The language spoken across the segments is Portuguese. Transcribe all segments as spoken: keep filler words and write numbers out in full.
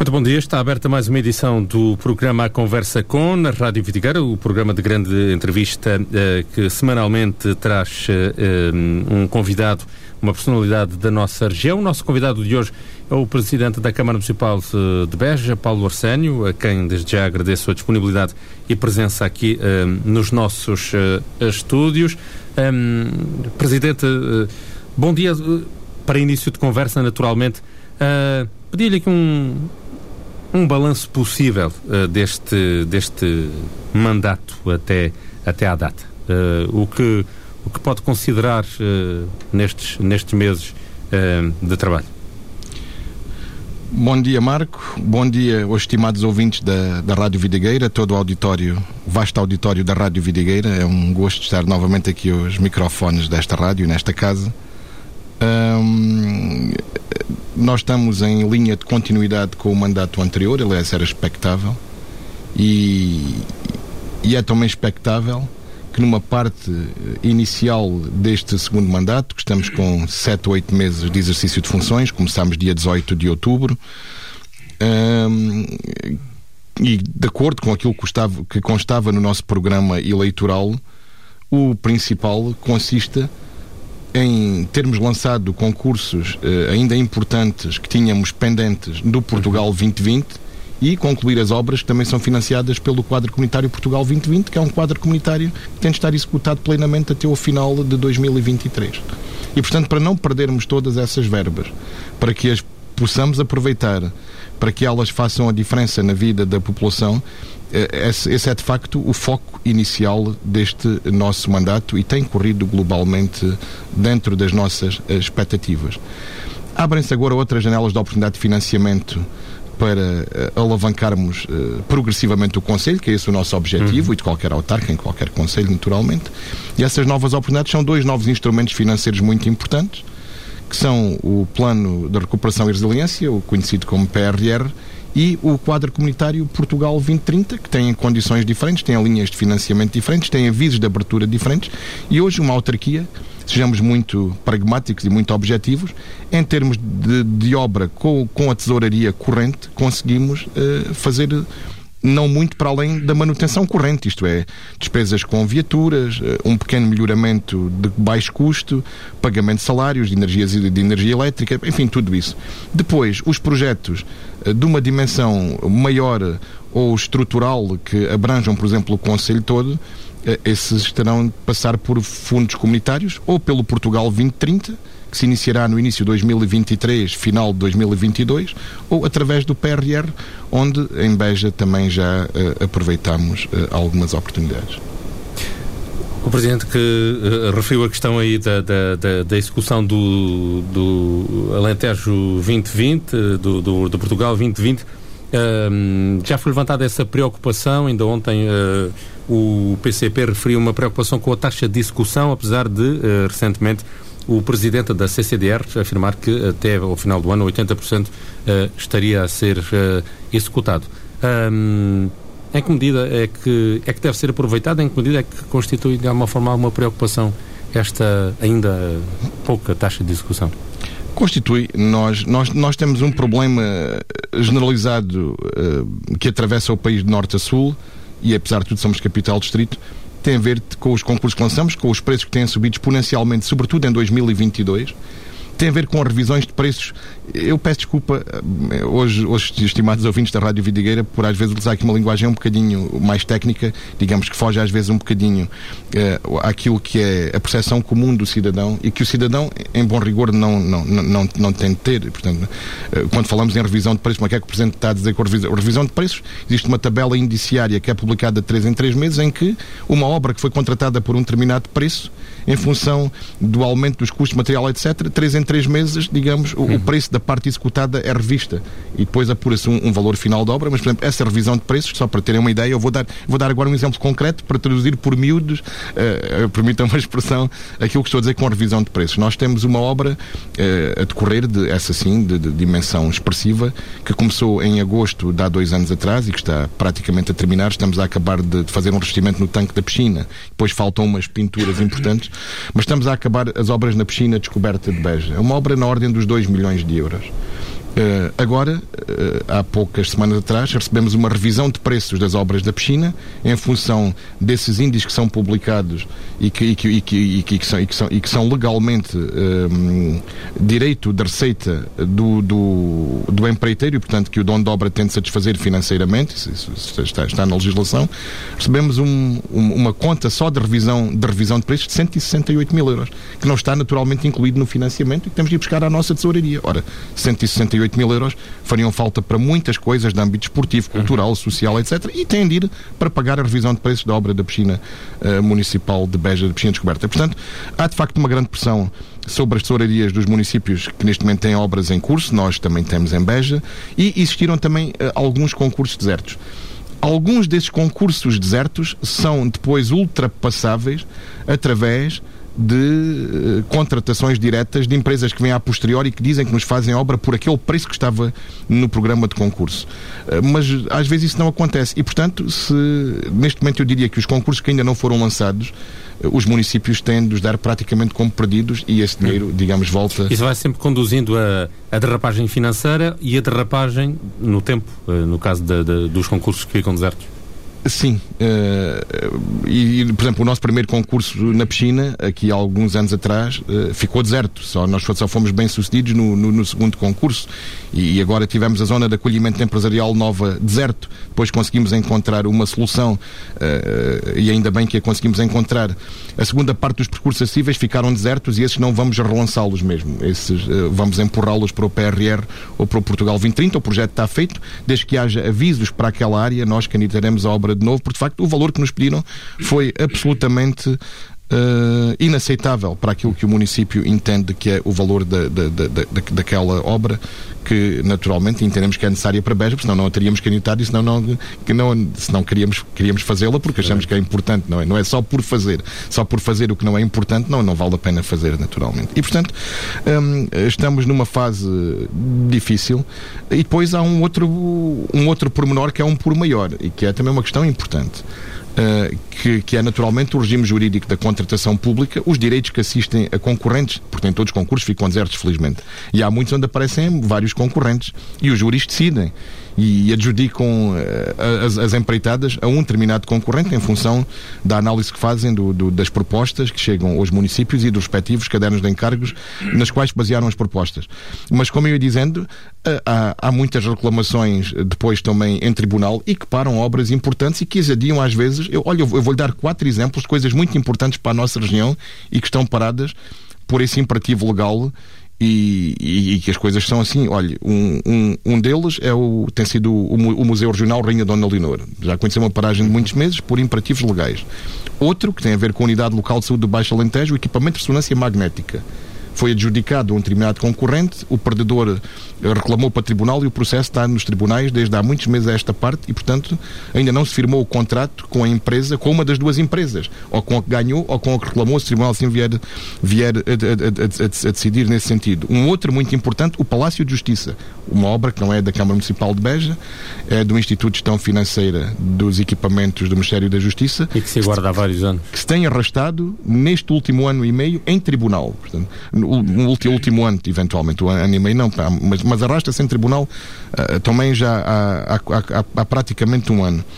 Muito bom dia, está aberta mais uma edição do programa A Conversa Com, na Rádio Vidigueira, o programa de grande entrevista eh, que semanalmente traz eh, um convidado, uma personalidade da nossa região. O nosso convidado de hoje é o Presidente da Câmara Municipal de Beja, Paulo Arsénio, a quem desde já agradeço a disponibilidade e presença aqui eh, nos nossos eh, estúdios. Um, Presidente, eh, bom dia. Para início de conversa, naturalmente, uh, pedi-lhe aqui um... um balanço possível uh, deste, deste mandato até, até à data. Uh, o, que, o que pode considerar uh, nestes, nestes meses uh, de trabalho? Bom dia, Marco. Bom dia aos estimados ouvintes da, da Rádio Vidigueira, todo o auditório, vasto auditório da Rádio Vidigueira. É um gosto estar novamente aqui aos microfones desta rádio, nesta casa. Um, nós estamos em linha de continuidade com o mandato anterior, aliás era expectável e, e é também expectável que numa parte inicial deste segundo mandato, que estamos com sete ou oito meses de exercício de funções, começámos dia dezoito de outubro, um, e de acordo com aquilo que constava, que constava no nosso programa eleitoral, o principal consiste em termos lançado concursos eh, ainda importantes que tínhamos pendentes do Portugal vinte vinte e concluir as obras que também são financiadas pelo quadro comunitário Portugal vinte vinte, que é um quadro comunitário que tem de estar executado plenamente até o final de dois mil e vinte e três. E, portanto, para não perdermos todas essas verbas, para que as possamos aproveitar, para que elas façam a diferença na vida da população, Esse, esse é de facto o foco inicial deste nosso mandato e tem corrido globalmente dentro das nossas expectativas. Abrem-se agora outras janelas de oportunidade de financiamento para uh, alavancarmos uh, progressivamente o Conselho, que é esse o nosso objetivo, uhum. e de qualquer autarca, em qualquer Conselho, naturalmente. E essas novas oportunidades são dois novos instrumentos financeiros muito importantes, que são o Plano de Recuperação e Resiliência, o conhecido como P R R, e o quadro comunitário Portugal vinte trinta, que tem condições diferentes, tem linhas de financiamento diferentes, tem avisos de abertura diferentes, e hoje uma autarquia, sejamos muito pragmáticos e muito objetivos, em termos de, de obra com, com a tesouraria corrente, conseguimos uh, fazer não muito para além da manutenção corrente, isto é, despesas com viaturas, um pequeno melhoramento de baixo custo, pagamento de salários, de, energias, de energia elétrica, enfim, tudo isso. Depois, os projetos de uma dimensão maior ou estrutural que abranjam, por exemplo, o Conselho todo, esses estarão de passar por fundos comunitários ou pelo Portugal vinte trinta, que se iniciará no início de dois mil e vinte e três, final de dois mil e vinte e dois, ou através do P R R, onde em Beja também já uh, aproveitamos uh, algumas oportunidades. O Presidente que uh, referiu a questão aí da, da, da, da execução do, do Alentejo vinte vinte, do, do, do Portugal vinte vinte, uh, já foi levantada essa preocupação. Ainda ontem uh, o P C P referiu uma preocupação com a taxa de execução, apesar de uh, recentemente o Presidente da C C D R afirmar que até ao final do ano oitenta por cento uh, estaria a ser uh, executado. Um, em que medida é que, é que deve ser aproveitado? Em que medida é que constitui de alguma forma alguma preocupação esta ainda pouca taxa de execução? Constitui. Nós, nós, nós temos um problema generalizado uh, que atravessa o país de norte a sul e, apesar de tudo, somos capital distrito. Tem a ver com os concursos que lançamos, com os preços que têm subido exponencialmente, sobretudo em dois mil e vinte e dois. Tem a ver com revisões de preços. Eu peço desculpa hoje, hoje estimados ouvintes da Rádio Vidigueira, por às vezes usar aqui uma linguagem um bocadinho mais técnica, digamos que foge às vezes um bocadinho uh, àquilo que é a percepção comum do cidadão e que o cidadão, em bom rigor, não, não, não, não tem de ter. Portanto, uh, quando falamos em revisão de preços, mas o que é que o Presidente está a dizer com a revisão, revisão de preços? Existe uma tabela indiciária que é publicada de três em três meses, em que uma obra que foi contratada por um determinado preço, em função do aumento dos custos de material, etcétera, três em três meses, digamos, o, uhum. o preço da parte executada é revista e depois apura-se um, um valor final da obra, mas, por exemplo, essa revisão de preços, só para terem uma ideia, eu vou dar, vou dar agora um exemplo concreto para traduzir por miúdos, uh, permitam uma expressão, aquilo que estou a dizer com a revisão de preços. Nós temos uma obra uh, a decorrer, de, essa sim, de, de dimensão expressiva, que começou em agosto de há dois anos atrás e que está praticamente a terminar. Estamos a acabar de, de fazer um revestimento no tanque da piscina, depois faltam umas pinturas importantes, mas estamos a acabar as obras na piscina descoberta de Beja. É uma obra na ordem dos dois milhões de euros. Uh, agora, uh, há poucas semanas atrás, recebemos uma revisão de preços das obras da piscina em função desses índices que são publicados e que, e que, e que, e que, são, e que, são, e que são legalmente um, direito de receita do, do, do empreiteiro e, portanto, que o dono de obra tem de satisfazer financeiramente, isso, isso está, está na legislação. Recebemos um, um, uma conta só de revisão, de revisão de preços de cento e sessenta e oito mil euros, que não está naturalmente incluído no financiamento e que temos de ir buscar à nossa tesouraria. Ora, cento e sessenta e oito mil euros fariam falta para muitas coisas de âmbito esportivo, cultural, social, etcétera. E têm de ir para pagar a revisão de preços da obra da piscina uh, municipal de Beja, de piscina descoberta. Portanto, há de facto uma grande pressão sobre as tesourarias dos municípios que neste momento têm obras em curso, nós também temos em Beja, e existiram também uh, alguns concursos desertos. Alguns desses concursos desertos são depois ultrapassáveis através de uh, contratações diretas de empresas que vêm a posteriori e que dizem que nos fazem obra por aquele preço que estava no programa de concurso. Uh, mas às vezes isso não acontece e, portanto, se neste momento eu diria que os concursos que ainda não foram lançados, uh, os municípios têm de os dar praticamente como perdidos e esse dinheiro, hum. digamos, volta... Isso vai sempre conduzindo a, a derrapagem financeira e a derrapagem no tempo, uh, no caso de, de, dos concursos que ficam desertos. Sim, uh, e, por exemplo, o nosso primeiro concurso na piscina, aqui há alguns anos atrás, uh, ficou deserto, só, nós só fomos bem sucedidos no, no, no segundo concurso e, e agora tivemos a zona de acolhimento empresarial nova deserto, depois conseguimos encontrar uma solução uh, e ainda bem que a conseguimos encontrar. A segunda parte dos percursos acessíveis ficaram desertos e esses não vamos relançá-los mesmo, esses uh, vamos empurrá-los para o P R R ou para o Portugal vinte trinta, o projeto está feito, desde que haja avisos para aquela área, nós candidataremos a obra de novo, porque de facto o valor que nos pediram foi absolutamente uh, inaceitável para aquilo que o município entende que é o valor da, da, da, da, daquela obra, que naturalmente entendemos que é necessária para Beja, porque senão não a teríamos candidatado e senão não, que não, senão queríamos, queríamos fazê-la porque achamos que é importante, não é? Não é só por fazer, só por fazer o que não é importante, não, não vale a pena fazer naturalmente. E portanto um, estamos numa fase difícil e depois há um outro, um outro pormenor que é um por maior e que é também uma questão importante. Uh, que, que é naturalmente o regime jurídico da contratação pública, os direitos que assistem a concorrentes, porque nem todos os concursos ficam desertos, felizmente. E há muitos onde aparecem vários concorrentes e os juízes decidem e adjudicam uh, as, as empreitadas a um determinado concorrente em função da análise que fazem do, do, das propostas que chegam aos municípios e dos respectivos cadernos de encargos nas quais basearam as propostas. Mas, como eu ia dizendo, uh, há, há muitas reclamações depois também em tribunal e que param obras importantes e que as adiam às vezes. Eu, olha, eu vou-lhe dar quatro exemplos de coisas muito importantes para a nossa região e que estão paradas por esse imperativo legal. E, e, e que as coisas são assim. Olha, um, um, um deles é o, tem sido o, o Museu Regional Rainha Dona Leonor. Já aconteceu uma paragem de muitos meses por imperativos legais. Outro, que tem a ver com a Unidade Local de Saúde do Baixo Alentejo, o equipamento de ressonância magnética. Foi adjudicado a um determinado concorrente, o perdedor reclamou para o tribunal e o processo está nos tribunais desde há muitos meses a esta parte e, portanto, ainda não se firmou o contrato com a empresa, com uma das duas empresas, ou com a que ganhou ou com a que reclamou, se o tribunal assim vier, vier a, a, a, a, a decidir nesse sentido. Um outro muito importante, o Palácio de Justiça, uma obra que não é da Câmara Municipal de Beja, é do Instituto de Gestão Financeira dos Equipamentos do Ministério da Justiça. E que se aguarda há vários anos. Que se tem arrastado neste último ano e meio em tribunal. Portanto, no último, último ano, eventualmente, o ano e meio não, mas, mas arrasta-se em tribunal uh, também já há, há, há, há praticamente um ano.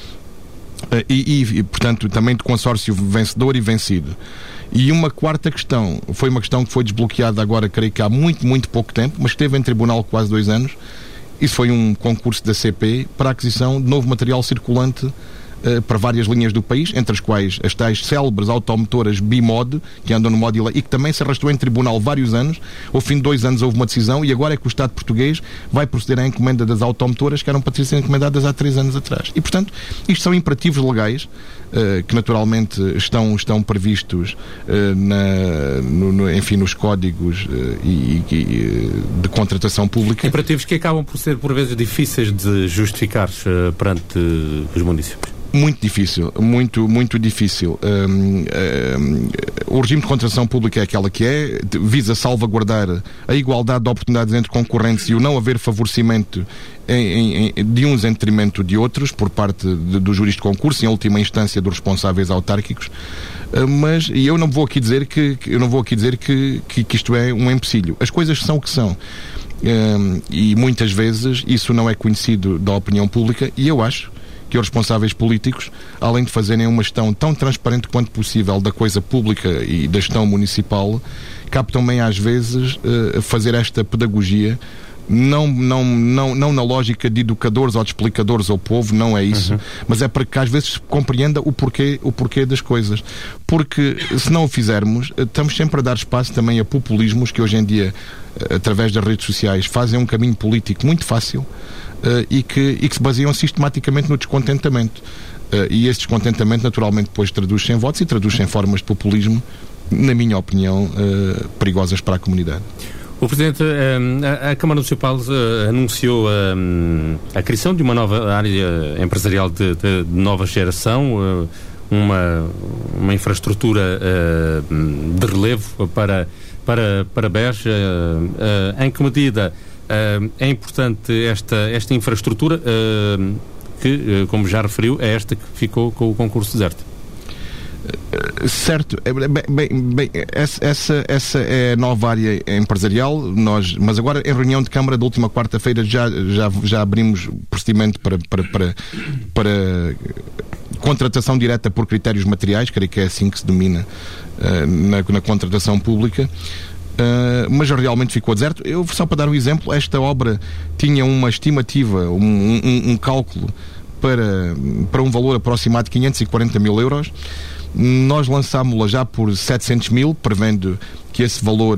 Uh, e, e, portanto, também de consórcio vencedor e vencido. E uma quarta questão, foi uma questão que foi desbloqueada agora, creio que há muito, muito pouco tempo, mas esteve em tribunal quase dois anos. Isso foi um concurso da C P para a aquisição de novo material circulante uh, para várias linhas do país, entre as quais as tais célebres automotoras Bimod, que andam no modo e que também se arrastou em tribunal vários anos. Ao fim de dois anos houve uma decisão e agora é que o Estado português vai proceder à encomenda das automotoras que eram para ter sido encomendadas há três anos atrás. E, portanto, isto são imperativos legais uh, que naturalmente estão, estão previstos uh, na, no, no, enfim, nos códigos uh, e, e, de contratação pública. Imperativos que acabam por ser, por vezes, difíceis de justificar uh, perante uh, os municípios. Muito difícil, muito, muito difícil. Um, um, o regime de contratação pública é aquela que é, visa salvaguardar a igualdade de oportunidades entre concorrentes e o não haver favorecimento em, em, de uns em detrimento de outros por parte de, do juiz de concurso, em última instância dos responsáveis autárquicos. mas e eu não vou aqui dizer que, que eu não vou aqui dizer que, que, que isto é um empecilho. As coisas são o que são. Um, e muitas vezes isso não é conhecido da opinião pública, e eu acho que os responsáveis políticos, além de fazerem uma gestão tão transparente quanto possível da coisa pública e da gestão municipal, captam bem às vezes uh, fazer esta pedagogia, não, não, não, não na lógica de educadores ou de explicadores ao povo, não é isso, uhum. mas é para que às vezes se compreenda o porquê, o porquê das coisas. Porque se não o fizermos, estamos sempre a dar espaço também a populismos que hoje em dia, através das redes sociais, fazem um caminho político muito fácil, Uh, e, que, e que se baseiam sistematicamente no descontentamento. Uh, e esse descontentamento naturalmente depois traduz-se em votos e traduz-se em formas de populismo, na minha opinião, uh, perigosas para a comunidade. O Presidente, a, a Câmara Municipal uh, anunciou uh, a criação de uma nova área empresarial de, de, de nova geração, uh, uma, uma infraestrutura uh, de relevo para, para, para Beja. Uh, uh, em que medida Uh, é importante esta, esta infraestrutura uh, que, uh, como já referiu, é esta que ficou com o concurso deserto? Uh, certo. Bem, bem, bem, essa, essa, essa é a nova área empresarial, nós, mas agora em reunião de Câmara da última quarta-feira já, já, já abrimos procedimento para, para, para, para contratação direta por critérios materiais, creio que é assim que se domina uh, na, na contratação pública. Uh, mas realmente ficou deserto. Eu, só para dar um exemplo, esta obra tinha uma estimativa, um, um, um cálculo para, para um valor aproximado de quinhentos e quarenta mil euros. Nós lançámos-la já por setecentos mil, prevendo que esse valor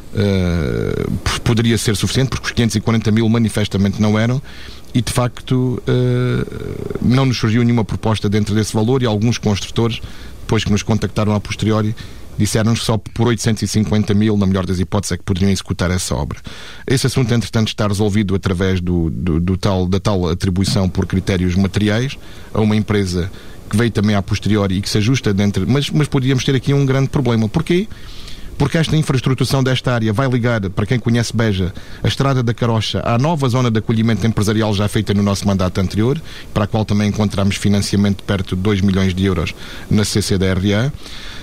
uh, poderia ser suficiente, porque os quinhentos e quarenta mil manifestamente não eram, e de facto uh, não nos surgiu nenhuma proposta dentro desse valor, e alguns construtores, depois que nos contactaram a posteriori, disseram-nos que só por oitocentos e cinquenta mil, na melhor das hipóteses, é que poderiam executar essa obra. Esse assunto, entretanto, está resolvido através do, do, do tal, da tal atribuição por critérios materiais a uma empresa que veio também a posteriori e que se ajusta dentro... Mas, mas podíamos ter aqui um grande problema. Porquê? Porque esta infraestruturação desta área vai ligar, para quem conhece Beja, a Estrada da Carocha à nova zona de acolhimento empresarial já feita no nosso mandato anterior, para a qual também encontramos financiamento de perto de dois milhões de euros na C C D R A.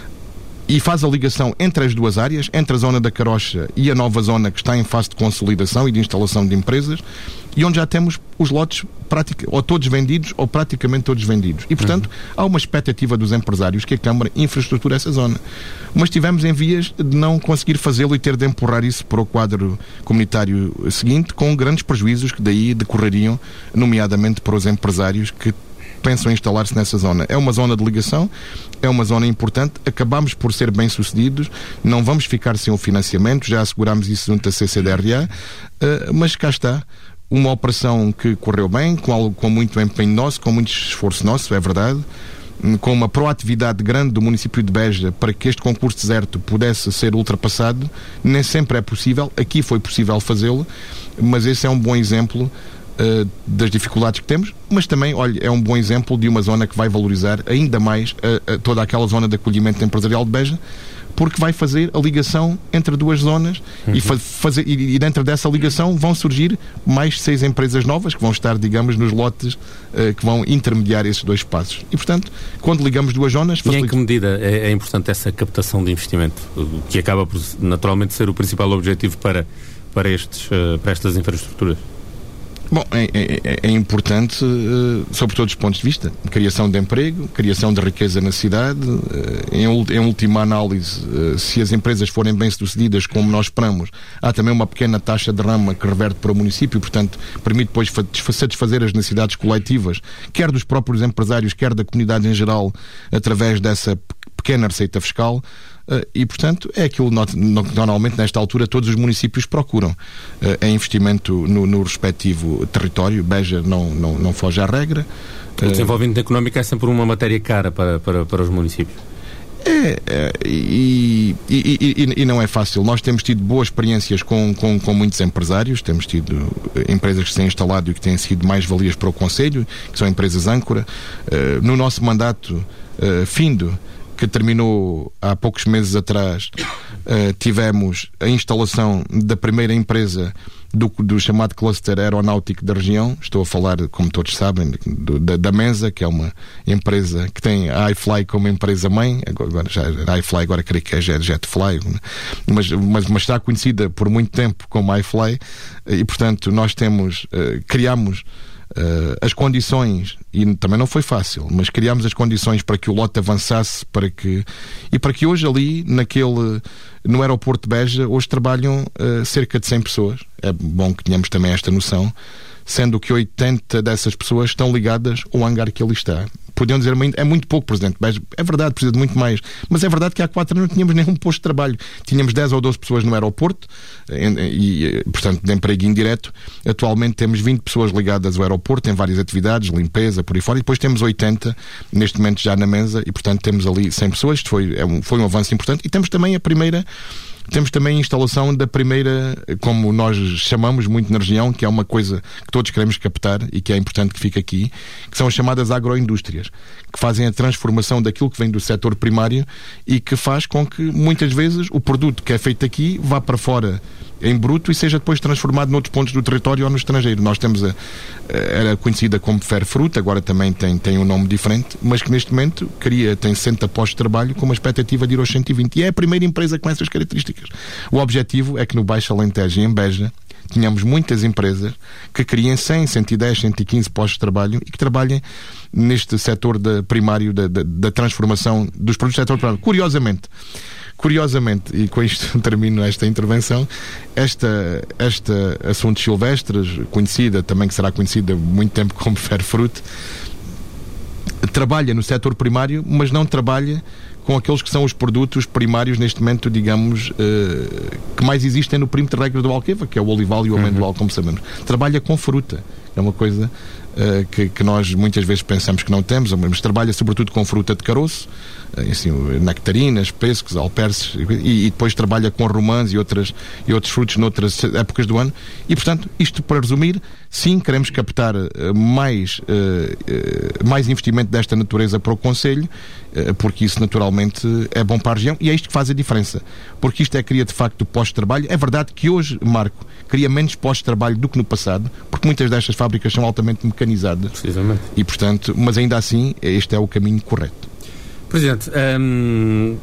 E faz a ligação entre as duas áreas, entre a zona da Carocha e a nova zona que está em fase de consolidação e de instalação de empresas, e onde já temos os lotes pratica, ou todos vendidos ou praticamente todos vendidos. E, portanto, uhum. há uma expectativa dos empresários que a Câmara infraestrutura essa zona. Mas estivemos em vias de não conseguir fazê-lo e ter de empurrar isso para o quadro comunitário seguinte, com grandes prejuízos que daí decorreriam, nomeadamente para os empresários que pensam em instalar-se nessa zona. É uma zona de ligação, é uma zona importante, acabamos por ser bem-sucedidos, não vamos ficar sem o financiamento, já assegurámos isso junto à C C D R A, uh, mas cá está, uma operação que correu bem, com, com muito empenho nosso, com muito esforço nosso, é verdade, com uma proatividade grande do município de Beja para que este concurso deserto pudesse ser ultrapassado. Nem sempre é possível, aqui foi possível fazê-lo, mas esse é um bom exemplo uh, das dificuldades que temos, mas também, olha, é um bom exemplo de uma zona que vai valorizar ainda mais uh, uh, toda aquela zona de acolhimento empresarial de Beja, porque vai fazer a ligação entre duas zonas, uhum. e, fa fazer, e, e dentro dessa ligação vão surgir mais seis empresas novas que vão estar, digamos, nos lotes uh, que vão intermediar esses dois espaços. E, portanto, quando ligamos duas zonas... E em que medida é, é importante essa captação de investimento, que acaba por naturalmente ser o principal objetivo para, para, estes, uh, para estas infraestruturas? Bom, é, é, é importante uh, sob todos os pontos de vista. Criação de emprego, criação de riqueza na cidade, uh, em, em última análise, uh, se as empresas forem bem-sucedidas, como nós esperamos, há também uma pequena taxa de rama que reverte para o município, portanto, permite depois satisfazer as necessidades coletivas, quer dos próprios empresários, quer da comunidade em geral, através dessa pequena receita fiscal. Uh, e, portanto, é aquilo que normalmente nesta altura todos os municípios procuram. Uh, é investimento no, no respectivo território. Beja não, não, não foge à regra. O desenvolvimento uh, económico é sempre uma matéria cara para, para, para os municípios. É, é e, e, e, e não é fácil. Nós temos tido boas experiências com, com, com muitos empresários, temos tido empresas que se têm instalado e que têm sido mais valias para o Conselho, que são empresas âncora. Uh, no nosso mandato uh, findo, que terminou há poucos meses atrás, uh, tivemos a instalação da primeira empresa do, do chamado cluster aeronáutico da região. Estou a falar, como todos sabem, do, da, da Mensa, que é uma empresa que tem a iFly como empresa-mãe. Agora, já, a iFly agora creio que é Jetfly, mas, mas, mas está conhecida por muito tempo como iFly, e portanto nós temos, uh, criamos Uh, as condições, e também não foi fácil, mas criámos as condições para que o lote avançasse, para que, e para que hoje ali, naquele, no aeroporto de Beja, hoje trabalham uh, cerca de cem pessoas. É bom que tenhamos também esta noção, sendo que oitenta dessas pessoas estão ligadas ao hangar que ali está. Podiam dizer, é muito pouco, Presidente Beja. É verdade, precisa de muito mais. Mas é verdade que há quatro anos não tínhamos nenhum posto de trabalho. Tínhamos dez ou doze pessoas no aeroporto, e, portanto, de emprego indireto. Atualmente temos vinte pessoas ligadas ao aeroporto, em várias atividades, limpeza, por aí fora. E depois temos oitenta, neste momento já na Mensa, e, portanto, temos ali cem pessoas. Isto foi, é um, foi um avanço importante. E temos também a primeira... Temos também a instalação da primeira, como nós chamamos muito na região, que é uma coisa que todos queremos captar e que é importante que fique aqui, que são as chamadas agroindústrias, que fazem a transformação daquilo que vem do setor primário e que faz com que, muitas vezes, o produto que é feito aqui vá para fora em bruto e seja depois transformado noutros pontos do território ou no estrangeiro. Nós temos a, era conhecida como Ferfruit, agora também tem, tem um nome diferente, mas que neste momento cria, tem sessenta postos de trabalho com uma expectativa de ir aos cento e vinte. E é a primeira empresa com essas características. O objetivo é que no Baixo Alentejo e em Beja tínhamos muitas empresas que criem cem, cento e dez, cento e quinze postos de trabalho e que trabalhem neste setor de primário da, da, da transformação dos produtos do setor primário. Curiosamente, Curiosamente, e com isto termino esta intervenção, esta, esta Assuntos Silvestres, conhecida, também que será conhecida há muito tempo como Ferfruit, trabalha no setor primário, mas não trabalha com aqueles que são os produtos primários neste momento, digamos, uh, que mais existem no perímetro de regras do Alqueva, que é o olival e o amendoal, uhum. como sabemos. Trabalha com fruta. É uma coisa uh, que, que nós muitas vezes pensamos que não temos, mas trabalha sobretudo com fruta de caroço, uh, assim, nectarinas, pêssegos, alperces, e, e depois trabalha com romãs e, outras, e outros frutos noutras épocas do ano. E, portanto, isto para resumir, sim, queremos captar uh, mais, uh, uh, mais investimento desta natureza para o Conselho, uh, porque isso naturalmente é bom para a região e é isto que faz a diferença. Porque isto é cria de facto postos de trabalho. É verdade que hoje, Marco, cria menos postos de trabalho do que no passado, porque muitas destas fábricas são altamente mecanizadas. Precisamente. E, portanto, mas ainda assim, este é o caminho correto. Presidente, um,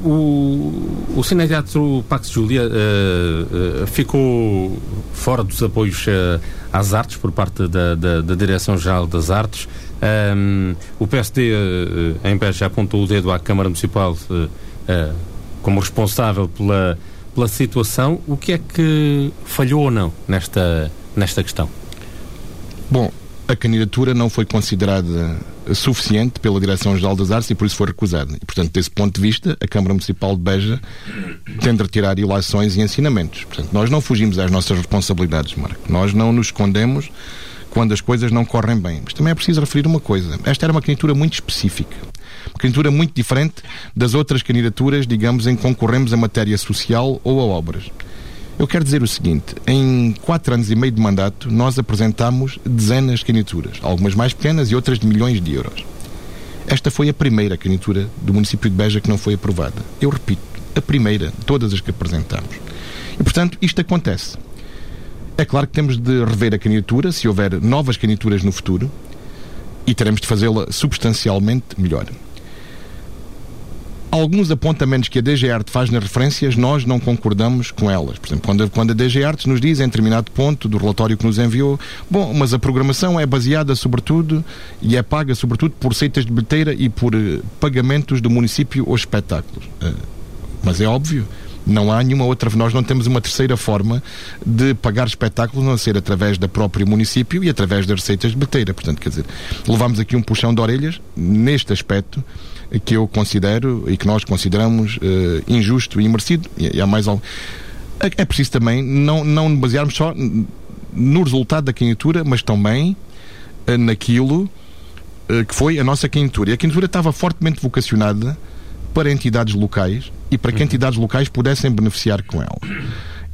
o, o Cineteatro Pax Júlia uh, uh, ficou fora dos apoios uh, às artes por parte da, da, da Direção-Geral das Artes. Um, o P S D uh, em Beja apontou o dedo à Câmara Municipal uh, uh, como responsável pela pela situação. O que é que falhou ou não nesta, nesta questão? Bom, a candidatura não foi considerada suficiente pela Direção-Geral das Artes e por isso foi recusada. E, portanto, desse ponto de vista, a Câmara Municipal de Beja tem de retirar ilações e ensinamentos. Portanto, nós não fugimos às nossas responsabilidades, Marco. Nós não nos escondemos quando as coisas não correm bem. Mas também é preciso referir uma coisa. Esta era uma candidatura muito específica. Uma candidatura muito diferente das outras candidaturas, digamos, em que concorremos a matéria social ou a obras. Eu quero dizer o seguinte, em quatro anos e meio de mandato, nós apresentámos dezenas de candidaturas, algumas mais pequenas e outras de milhões de euros. Esta foi a primeira candidatura do município de Beja que não foi aprovada. Eu repito, a primeira de todas as que apresentámos. E, portanto, isto acontece. É claro que temos de rever a candidatura, se houver novas candidaturas no futuro, e teremos de fazê-la substancialmente melhor. Alguns apontamentos que a D G Arte faz nas referências, nós não concordamos com elas. Por exemplo, quando a, quando a D G Arte nos diz, em determinado ponto do relatório que nos enviou, bom, mas a programação é baseada sobretudo e é paga sobretudo por receitas de bilheteira e por uh, pagamentos do município aos espetáculos. Uh, mas é óbvio, não há nenhuma outra, nós não temos uma terceira forma de pagar espetáculos, a não ser através da própria município e através das receitas de bilheteira. Portanto, quer dizer, levamos aqui um puxão de orelhas neste aspecto que eu considero e que nós consideramos uh, injusto e imerecido. E, e há mais algo. É, é preciso também não, não basearmos só no resultado da candidatura, mas também uh, naquilo uh, que foi a nossa candidatura. E a candidatura estava fortemente vocacionada para entidades locais e para que entidades locais pudessem beneficiar com ela.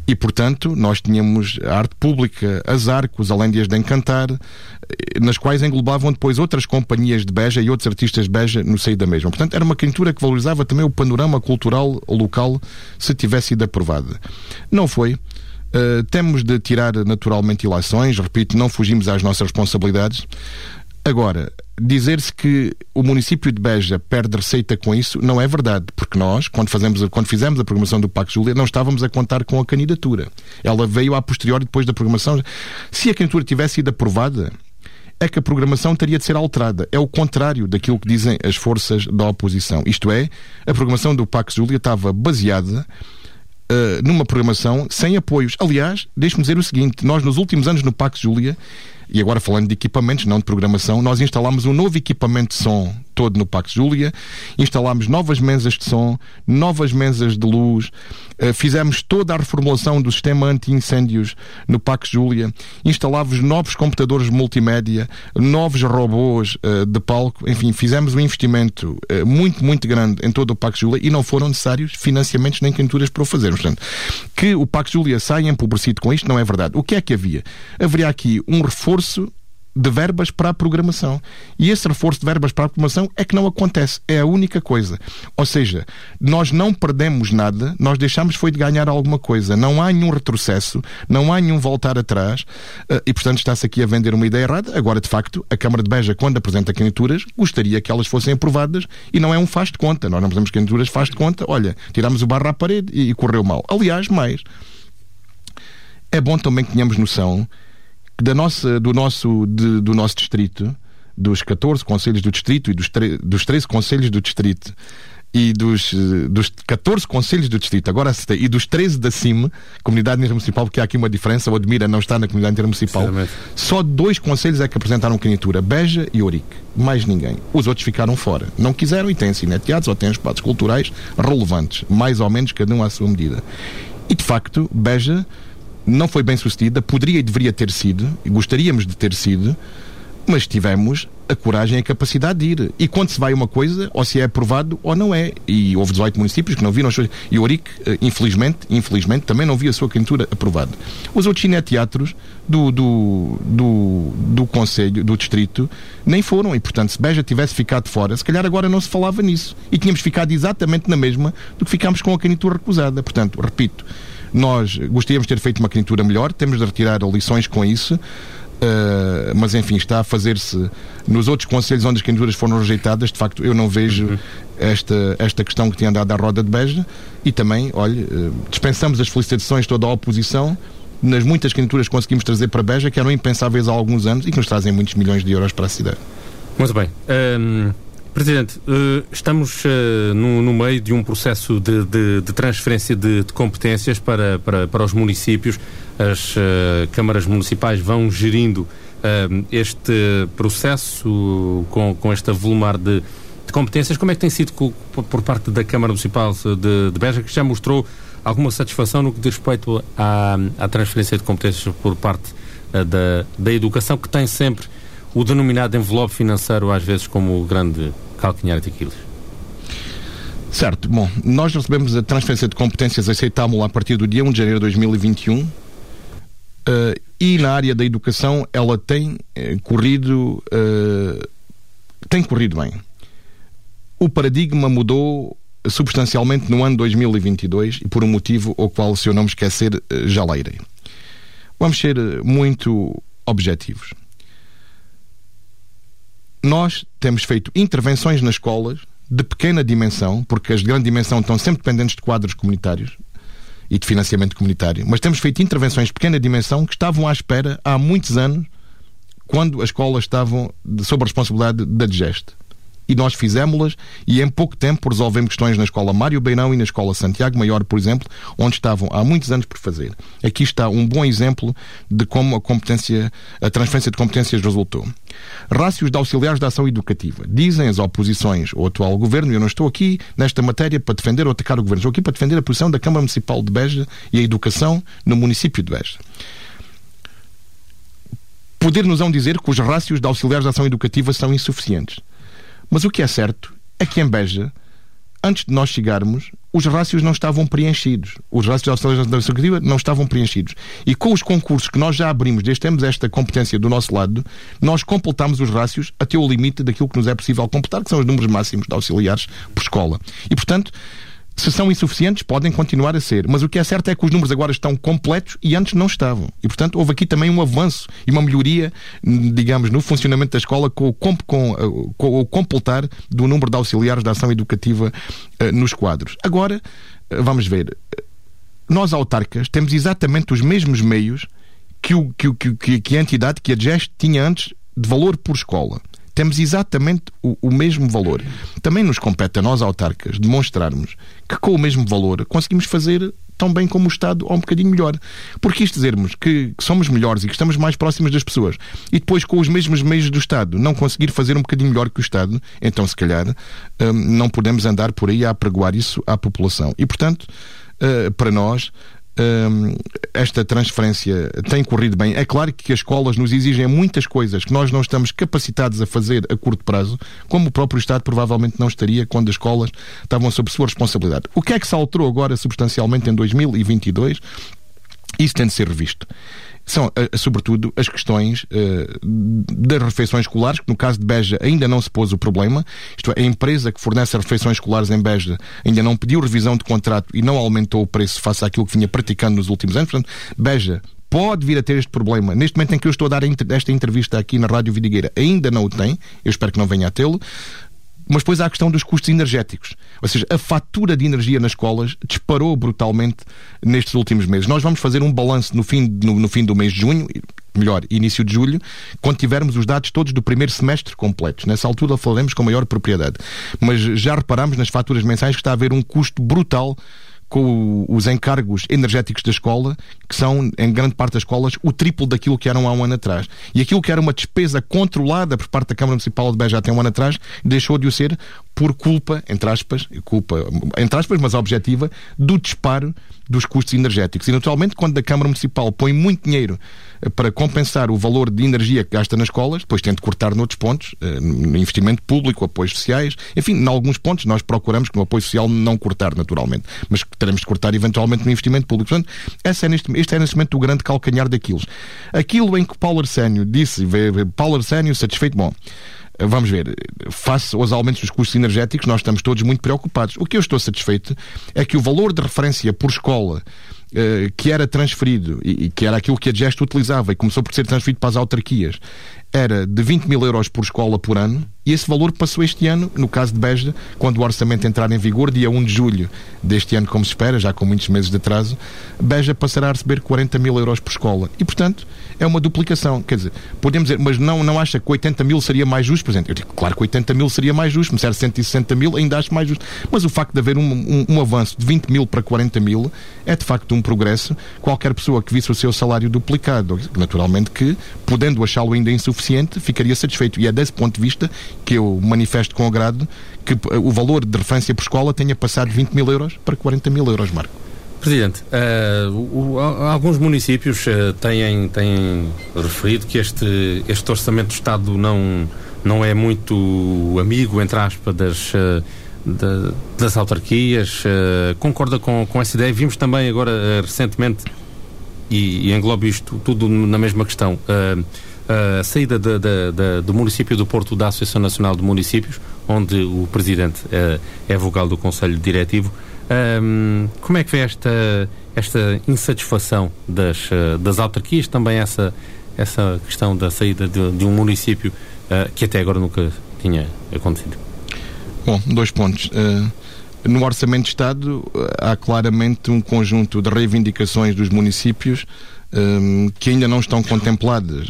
E, portanto, nós tínhamos a arte pública, as Arcos, além de as de Encantar, nas quais englobavam depois outras companhias de Beja e outros artistas de Beja no seio da mesma. Portanto, era uma candidatura que valorizava também o panorama cultural local, se tivesse sido aprovada. Não foi. Uh, temos de tirar naturalmente ilações, repito, não fugimos às nossas responsabilidades. Agora, dizer-se que o município de Beja perde receita com isso não é verdade, porque nós, quando, fazemos, quando fizemos a programação do Pax Júlia, não estávamos a contar com a candidatura. Ela veio a posteriori depois da programação. Se a candidatura tivesse sido aprovada, é que a programação teria de ser alterada. É o contrário daquilo que dizem as forças da oposição. Isto é, a programação do Pax Júlia estava baseada uh, numa programação sem apoios. Aliás, deixe-me dizer o seguinte, nós nos últimos anos no Pax Júlia, e agora falando de equipamentos, não de programação, nós instalámos um novo equipamento de som todo no Pax Júlia, instalámos novas mesas de som, novas mesas de luz, uh, fizemos toda a reformulação do sistema anti-incêndios no Pax Júlia, instalámos novos computadores multimédia, novos robôs uh, de palco, enfim, fizemos um investimento uh, muito, muito grande em todo o Pax Júlia e não foram necessários financiamentos nem candidaturas para o fazer. Portanto, que o Pax Júlia saia empobrecido com isto não é verdade. O que é que havia? Haveria aqui um reforço de verbas para a programação. E esse reforço de verbas para a programação é que não acontece. É a única coisa. Ou seja, nós não perdemos nada, nós deixamos foi de ganhar alguma coisa. Não há nenhum retrocesso, não há nenhum voltar atrás e, portanto, está-se aqui a vender uma ideia errada. Agora, de facto, a Câmara de Beja, quando apresenta candidaturas, gostaria que elas fossem aprovadas e não é um faz de conta. Nós não fazemos candidaturas faz de conta. Olha, tiramos o barro à parede e, e correu mal. Aliás, mais. É bom também que tenhamos noção Da nossa, do, nosso, de, do nosso distrito, dos catorze concelhos do distrito e dos, tre, dos treze concelhos do distrito e dos, dos catorze concelhos do distrito, agora e dos treze da C I M, Comunidade Intermunicipal, porque há aqui uma diferença, o Admira não está na Comunidade Intermunicipal, só dois concelhos é que apresentaram candidatura, Beja e Ourique, mais ninguém. Os outros ficaram fora, não quiseram e têm cineteados ou têm espaços culturais relevantes, mais ou menos cada um à sua medida. E de facto, Beja não foi bem sucedida, poderia e deveria ter sido, e gostaríamos de ter sido, mas tivemos a coragem e a capacidade de ir. E quando se vai uma coisa, ou se é aprovado ou não é. E houve dezoito municípios que não viram. E Ourique, infelizmente, infelizmente, também não viu a sua candidatura aprovada. Os outros cineteatros do, do, do, do Conselho, do Distrito, nem foram. E, portanto, se Beja tivesse ficado fora, se calhar agora não se falava nisso. E tínhamos ficado exatamente na mesma do que ficámos com a candidatura recusada. Portanto, repito, nós gostaríamos de ter feito uma candidatura melhor, temos de retirar lições com isso, uh, mas enfim, está a fazer-se nos outros concelhos onde as candidaturas foram rejeitadas. De facto, eu não vejo uhum. esta, esta questão que tem andado à roda de Beja. E também, olha, uh, dispensamos as felicitações toda a oposição nas muitas candidaturas que conseguimos trazer para Beja, que eram impensáveis há alguns anos e que nos trazem muitos milhões de euros para a cidade. Muito bem. Um... Presidente, estamos no, no meio de um processo de, de, de transferência de, de competências para, para, para os municípios. As uh, câmaras municipais vão gerindo uh, este processo com, com este volumar de, de competências. Como é que tem sido por, por parte da Câmara Municipal de, de Beja, que já mostrou alguma satisfação no que diz respeito à, à transferência de competências por parte uh, da, da educação, que tem sempre o denominado envelope financeiro, às vezes, como o grande calcanhar de Aquiles? Certo. Bom, nós recebemos a transferência de competências, aceitámos-la a partir do dia primeiro de janeiro de dois mil e vinte e um, uh, e na área da educação ela tem uh, corrido uh, tem corrido bem. O paradigma mudou substancialmente no ano dois mil e vinte e dois e por um motivo ao qual, se eu não me esquecer, uh, já leirei. Vamos ser muito objetivos. Nós temos feito intervenções nas escolas de pequena dimensão, porque as de grande dimensão estão sempre dependentes de quadros comunitários e de financiamento comunitário, mas temos feito intervenções de pequena dimensão que estavam à espera há muitos anos, quando as escolas estavam sob a responsabilidade da DGEST. E nós fizemos-las e em pouco tempo resolvemos questões na escola Mário Beirão e na escola Santiago Maior, por exemplo, onde estavam há muitos anos por fazer. Aqui está um bom exemplo de como a competência, a transferência de competências resultou. Rácios de auxiliares da ação educativa. Dizem as oposições ao atual governo, e eu não estou aqui nesta matéria para defender ou atacar o governo, estou aqui para defender a posição da Câmara Municipal de Beja e a educação no município de Beja. Poder-nos vão dizer que os rácios de auxiliares da ação educativa são insuficientes. Mas o que é certo é que em Beja antes de nós chegarmos, os rácios não estavam preenchidos. Os rácios da auxiliar educativa não estavam preenchidos. E com os concursos que nós já abrimos, desde que temos esta competência do nosso lado, nós completamos os rácios até o limite daquilo que nos é possível completar, que são os números máximos de auxiliares por escola. E, portanto, se são insuficientes, podem continuar a ser. Mas o que é certo é que os números agora estão completos e antes não estavam. E, portanto, houve aqui também um avanço e uma melhoria, digamos, no funcionamento da escola com o, com, com, com o completar do número de auxiliares da ação educativa uh, nos quadros. Agora, uh, vamos ver, nós autarcas temos exatamente os mesmos meios que, o, que, que, que a entidade, que a G E S tinha antes de valor por escola. Temos exatamente o, o mesmo valor. Também nos compete a nós, autarcas, demonstrarmos que com o mesmo valor conseguimos fazer tão bem como o Estado ou um bocadinho melhor. Porque isto dizermos que, que somos melhores e que estamos mais próximos das pessoas e depois com os mesmos meios do Estado não conseguir fazer um bocadinho melhor que o Estado, então se calhar hum, não podemos andar por aí a apregoar isso à população. E portanto, uh, para nós, Um, esta transferência tem corrido bem. É claro que as escolas nos exigem muitas coisas que nós não estamos capacitados a fazer a curto prazo, como o próprio Estado provavelmente não estaria quando as escolas estavam sob sua responsabilidade. O que é que se alterou agora substancialmente em dois mil e vinte e dois? Isso tem de ser revisto. São, sobretudo, as questões uh, das refeições escolares, que no caso de Beja ainda não se pôs o problema. Isto é, a empresa que fornece as refeições escolares em Beja ainda não pediu revisão de contrato e não aumentou o preço face àquilo que vinha praticando nos últimos anos. Portanto, Beja pode vir a ter este problema. Neste momento em que eu estou a dar esta entrevista aqui na Rádio Vidigueira, ainda não o tem. Eu espero que não venha a tê-lo. Mas depois há a questão dos custos energéticos. Ou seja, a fatura de energia nas escolas disparou brutalmente nestes últimos meses. Nós vamos fazer um balanço no fim, no, no fim do mês de junho, melhor, início de julho, quando tivermos os dados todos do primeiro semestre completos. Nessa altura falaremos com maior propriedade. Mas já reparamos nas faturas mensais que está a haver um custo brutal com os encargos energéticos da escola, que são, em grande parte das escolas, o triplo daquilo que eram há um ano atrás. E aquilo que era uma despesa controlada por parte da Câmara Municipal de Beja até um ano atrás, deixou de o ser por culpa, entre aspas, culpa, entre aspas, mas objetiva, do disparo dos custos energéticos. E, naturalmente, quando a Câmara Municipal põe muito dinheiro para compensar o valor de energia que gasta nas escolas, depois tem de cortar noutros pontos, no investimento público, apoios sociais, enfim, em alguns pontos nós procuramos que no apoio social não cortar, naturalmente, mas teremos de cortar eventualmente no investimento público. Portanto, esse é neste, este é neste momento o grande calcanhar daquilo. Aquilo em que Paulo Arsénio disse, Paulo Arsénio satisfeito, bom, vamos ver, face aos aumentos dos custos energéticos, nós estamos todos muito preocupados. O que eu estou satisfeito é que o valor de referência por escola uh, que era transferido, e, e que era aquilo que a G E S utilizava e começou por ser transferido para as autarquias, era de vinte mil euros por escola por ano, e esse valor passou este ano, no caso de Beja, quando o orçamento entrar em vigor, dia um de julho deste ano, como se espera, já com muitos meses de atraso, Beja passará a receber quarenta mil euros por escola. E, portanto, é uma duplicação. Quer dizer, podemos dizer, mas não, não acha que oitenta mil seria mais justo? Por exemplo, eu digo, claro que oitenta mil seria mais justo, mas se era cento e sessenta mil, ainda acho mais justo. Mas o facto de haver um, um, um avanço de vinte mil para quarenta mil é, de facto, um progresso. Qualquer pessoa que visse o seu salário duplicado, naturalmente que, podendo achá-lo ainda insuficiente, ficaria satisfeito. E é desse ponto de vista que eu manifesto com agrado que o valor de referência por escola tenha passado de vinte mil euros para quarenta mil euros, Marco. Presidente, uh, o, o, alguns municípios uh, têm, têm referido que este, este orçamento do Estado não, não é muito amigo, entre aspas, das, uh, da, das autarquias. Uh, concorda com, com essa ideia? Vimos também agora, uh, recentemente, e, e englobo isto tudo na mesma questão, uh, a saída de, de, de, do município do Porto da Associação Nacional de Municípios, onde o Presidente uh, é vogal do Conselho Diretivo. Um, como é que vê esta, esta insatisfação das, uh, das autarquias, também essa, essa questão da saída de, de um município uh, que até agora nunca tinha acontecido? Bom, dois pontos. Uh, no Orçamento de Estado uh, há claramente um conjunto de reivindicações dos municípios um, que ainda não estão contempladas.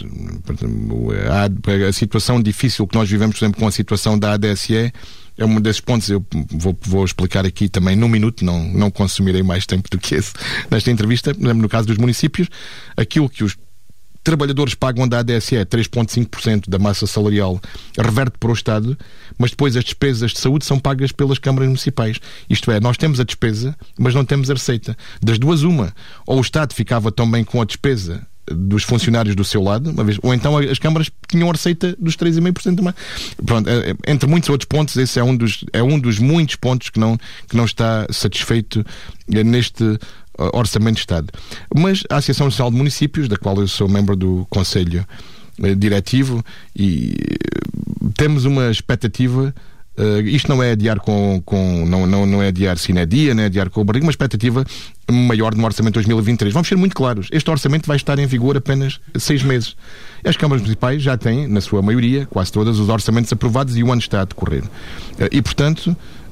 A, a situação difícil que nós vivemos, por exemplo, com a situação da A D S E, é um desses pontos. Eu vou, vou explicar aqui também num minuto, não, não consumirei mais tempo do que esse nesta entrevista. No caso dos municípios, aquilo que os trabalhadores pagam da A D S E, três vírgula cinco por cento da massa salarial, reverte para o Estado, mas depois as despesas de saúde são pagas pelas câmaras municipais. Isto é, nós temos a despesa, mas não temos a receita. Das duas, uma. Ou o Estado ficava tão bem com a despesa dos funcionários do seu lado, uma vez, ou então as câmaras tinham a receita dos três vírgula cinco por cento mais. Pronto, entre muitos outros pontos, esse é um dos, é um dos muitos pontos que não, que não está satisfeito neste Orçamento de Estado. Mas a Associação Nacional de Municípios, da qual eu sou membro do Conselho Diretivo, e temos uma expectativa. Uh, isto não é adiar com, com não, não, não é adiar sine dia, não é adiar com o barrigo, uma expectativa maior no Orçamento de dois mil e vinte e três. Vamos ser muito claros, este Orçamento vai estar em vigor apenas seis meses. As câmaras municipais já têm, na sua maioria, quase todas, os orçamentos aprovados e o ano está a decorrer. Uh, e, portanto,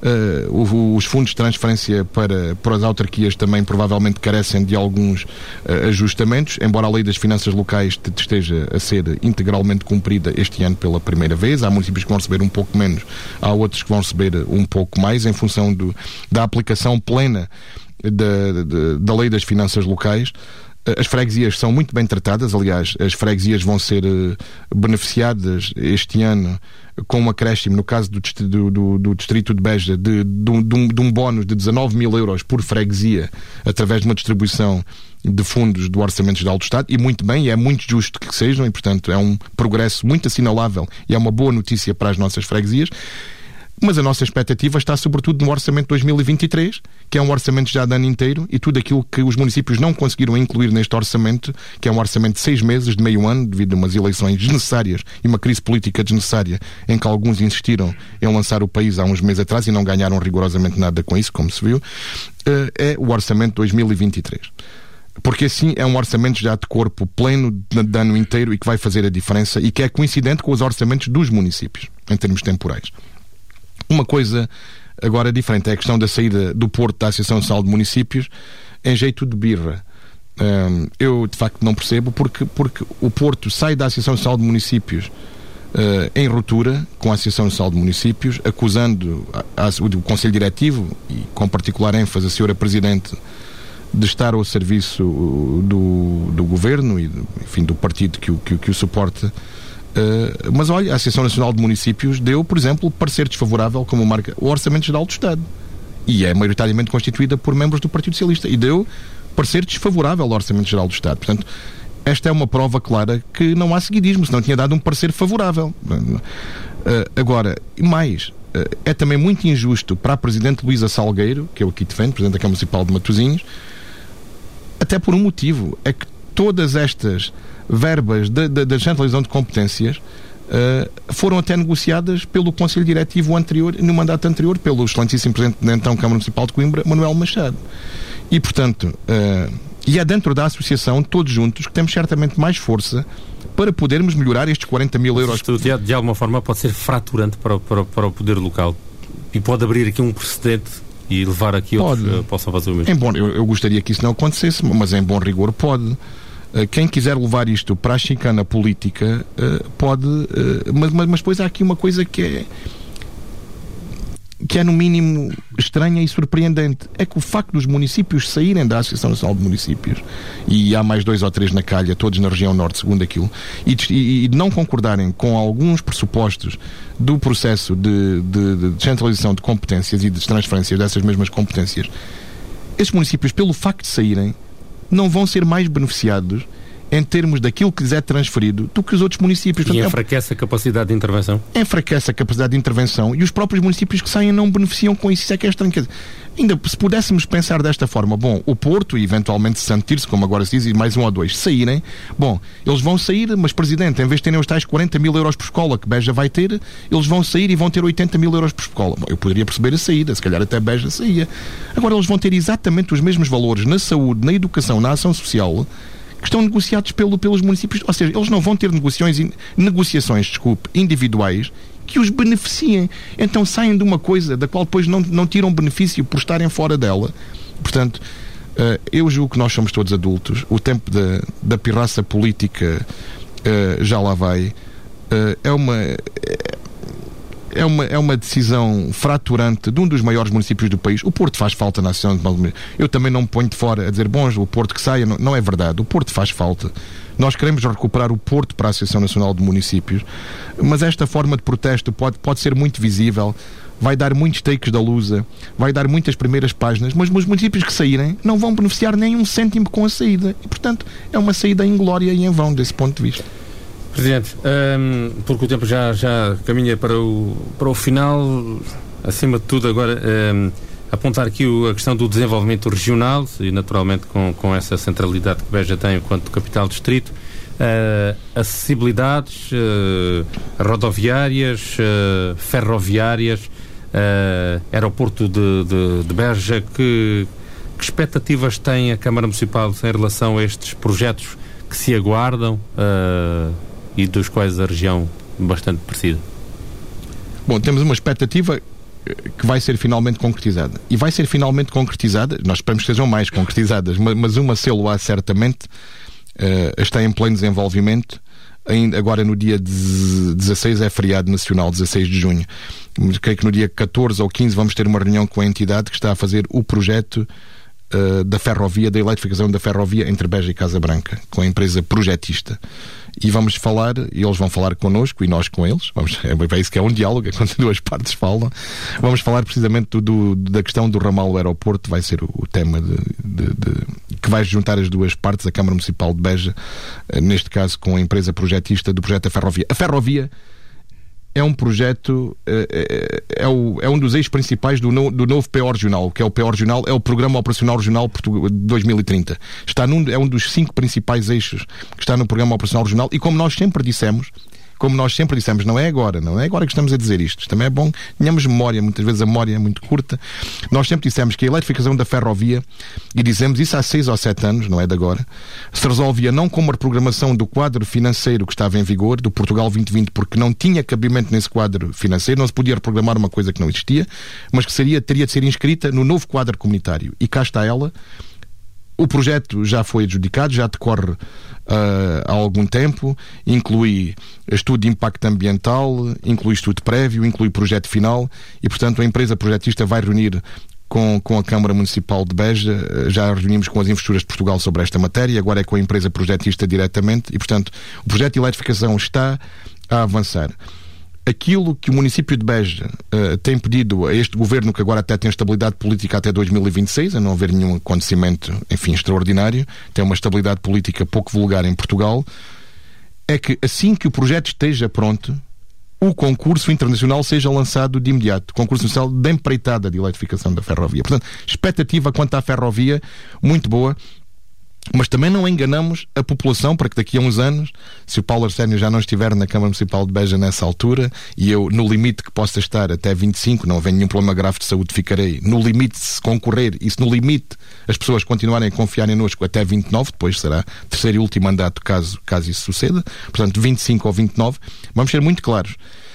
uh, os fundos de transferência para, para as autarquias também provavelmente carecem de alguns uh, ajustamentos, embora a Lei das Finanças Locais esteja a ser integralmente cumprida este ano pela primeira vez. Há municípios que vão receber um pouco menos, há outros que vão receber um pouco mais, em função do, da aplicação plena da, da, da Lei das Finanças Locais. As freguesias são muito bem tratadas, aliás, as freguesias vão ser uh, beneficiadas este ano com um acréscimo, no caso do, do, do, do Distrito de Beja, de, de, de, um, de um bónus de dezanove mil euros por freguesia, através de uma distribuição de fundos do Orçamento Geral do Estado, e muito bem, e é muito justo que sejam, e portanto é um progresso muito assinalável e é uma boa notícia para as nossas freguesias. Mas a nossa expectativa está sobretudo no Orçamento de dois mil e vinte e três, que é um orçamento já de ano inteiro, e tudo aquilo que os municípios não conseguiram incluir neste orçamento, que é um orçamento de seis meses, de meio ano, devido a umas eleições desnecessárias e uma crise política desnecessária, em que alguns insistiram em lançar o país há uns meses atrás e não ganharam rigorosamente nada com isso, como se viu, é o Orçamento de dois mil e vinte e três. Porque assim é um orçamento já de corpo pleno de ano inteiro e que vai fazer a diferença e que é coincidente com os orçamentos dos municípios, em termos temporais. Uma coisa agora diferente é a questão da saída do Porto da Associação Nacional de Municípios em jeito de birra. Um, eu de facto não percebo porque, porque o Porto sai da Associação Nacional de Municípios uh, em ruptura com a Associação Nacional de Municípios, acusando a, a, o Conselho Diretivo e com particular ênfase a senhora Presidente de estar ao serviço do, do Governo e do, enfim, do partido que o, que, que o suporta. Uh, mas olha, a Associação Nacional de Municípios deu, por exemplo, parecer desfavorável como marca o Orçamento Geral do Estado, e é maioritariamente constituída por membros do Partido Socialista, e deu parecer desfavorável ao Orçamento Geral do Estado. Portanto, esta é uma prova clara que não há seguidismo, senão tinha dado um parecer favorável. Uh, agora, e mais, uh, é também muito injusto para a Presidente Luísa Salgueiro, que eu aqui defendo, Presidente da Câmara Municipal de Matosinhos, até por um motivo, é que todas estas verbas da descentralização de competências uh, foram até negociadas pelo Conselho Diretivo anterior, no mandato anterior, pelo excelentíssimo Presidente da então Câmara Municipal de Coimbra, Manuel Machado. E, portanto, uh, e é dentro da Associação, todos juntos, que temos certamente mais força para podermos melhorar estes quarenta mil euros. Isto, de, de alguma forma, pode ser fraturante para o, para, para o poder local e pode abrir aqui um precedente e levar aqui outros uh, possam fazer o mesmo. Em bom, eu, eu gostaria que isso não acontecesse, mas em bom rigor pode. Quem quiser levar isto para a chicana política uh, pode, uh, mas, mas, mas depois há aqui uma coisa que é que é no mínimo estranha e surpreendente, é que o facto dos municípios saírem da Associação Nacional de Municípios, e há mais dois ou três na calha, todos na região norte, segundo aquilo, e de, e de não concordarem com alguns pressupostos do processo de, de, de descentralização de competências e de transferências dessas mesmas competências, esses municípios, pelo facto de saírem, não vão ser mais beneficiados em termos daquilo que lhes é transferido do que os outros municípios. E enfraquece a capacidade de intervenção? Enfraquece a capacidade de intervenção e os próprios municípios que saem não beneficiam com isso. Isso é que é estranho. Ainda se pudéssemos pensar desta forma, bom, o Porto e eventualmente Santirce, como agora se diz, e mais um ou dois, saírem, bom, eles vão sair, mas Presidente, em vez de terem os tais quarenta mil euros por escola que Beja vai ter, eles vão sair e vão ter oitenta mil euros por escola. Bom, eu poderia perceber a saída, se calhar até Beja saía. Agora eles vão ter exatamente os mesmos valores na saúde, na educação, na ação social, que estão negociados pelo, pelos municípios, ou seja, eles não vão ter negociações, negociações desculpe, individuais que os beneficiem. Então saem de uma coisa da qual depois não, não tiram benefício por estarem fora dela. Portanto, uh, eu julgo que nós somos todos adultos, o tempo da, da pirraça política uh, já lá vai. Uh, é uma... é uma, é uma decisão fraturante de um dos maiores municípios do país. O Porto faz falta na Associação de Balneários. Eu também não me ponho de fora a dizer, bom, o Porto que saia. Não, não é verdade. O Porto faz falta. Nós queremos recuperar o Porto para a Associação Nacional de Municípios, mas esta forma de protesto pode, pode ser muito visível, vai dar muitos takes da Lusa, vai dar muitas primeiras páginas, mas os municípios que saírem não vão beneficiar nem um cêntimo com a saída. E, portanto, é uma saída inglória e em vão desse ponto de vista. Presidente, um, porque o tempo já, já caminha para o, para o final, acima de tudo agora um, apontar aqui o, a questão do desenvolvimento regional e naturalmente com, com essa centralidade que Beja tem enquanto capital distrito, uh, acessibilidades uh, rodoviárias, uh, ferroviárias, uh, aeroporto de, de, de Beja, que, que expectativas tem a Câmara Municipal em relação a estes projetos que se aguardam uh, e dos quais a região bastante precisa? Bom, temos uma expectativa que vai ser finalmente concretizada. E vai ser finalmente concretizada, nós esperamos que sejam mais concretizadas, mas uma célula certamente uh, está em pleno desenvolvimento. Ainda agora no dia dezasseis é feriado nacional, dezasseis de junho. Creio que no dia catorze ou quinze vamos ter uma reunião com a entidade que está a fazer o projeto uh, da ferrovia, da eletrificação da ferrovia entre Beja e Casa Branca, com a empresa projetista. E vamos falar, e eles vão falar connosco e nós com eles. Vamos, é isso que é um diálogo, é quando duas partes falam. Vamos falar precisamente do, do, da questão do ramal do aeroporto, vai ser o, o tema de, de, de, que vai juntar as duas partes, a Câmara Municipal de Beja, neste caso com a empresa projetista do projeto da ferrovia. A ferrovia é um projeto, é, é, é, o, é um dos eixos principais do, no, do novo P O regional, que é o P O regional, é o Programa Operacional Regional de dois mil e trinta. Está num, é um dos cinco principais eixos que está no Programa Operacional Regional e como nós sempre dissemos, como nós sempre dissemos, não é agora, não é agora que estamos a dizer isto. Também é bom que tenhamos memória, muitas vezes a memória é muito curta. Nós sempre dissemos que a eletrificação da ferrovia, e dizemos isso há seis ou sete anos, não é de agora, se resolvia não com uma reprogramação do quadro financeiro que estava em vigor, do Portugal vinte vinte, porque não tinha cabimento nesse quadro financeiro, não se podia reprogramar uma coisa que não existia, mas que seria, teria de ser inscrita no novo quadro comunitário. E cá está ela. O projeto já foi adjudicado, já decorre uh, há algum tempo, inclui estudo de impacto ambiental, inclui estudo prévio, inclui projeto final e, portanto, a empresa projetista vai reunir com, com a Câmara Municipal de Beja, já reunimos com as Infraestruturas de Portugal sobre esta matéria, agora é com a empresa projetista diretamente e, portanto, o projeto de eletrificação está a avançar. Aquilo que o município de Beja uh, tem pedido a este governo, que agora até tem estabilidade política até dois mil e vinte e seis, a não haver nenhum acontecimento, enfim, extraordinário, tem uma estabilidade política pouco vulgar em Portugal, é que assim que o projeto esteja pronto, o concurso internacional seja lançado de imediato. Concurso nacional de empreitada de eletrificação da ferrovia. Portanto, expectativa quanto à ferrovia, muito boa. Mas também não enganamos a população para que daqui a uns anos, se o Paulo Arsénio já não estiver na Câmara Municipal de Beja nessa altura, e eu no limite que possa estar até vinte e cinco, não houver nenhum problema grave de saúde, ficarei no limite se concorrer, e se no limite as pessoas continuarem a confiar em nós até vinte e nove, depois será terceiro e último mandato caso, caso isso suceda, portanto vinte e cinco ou vinte e nove, vamos ser muito claros.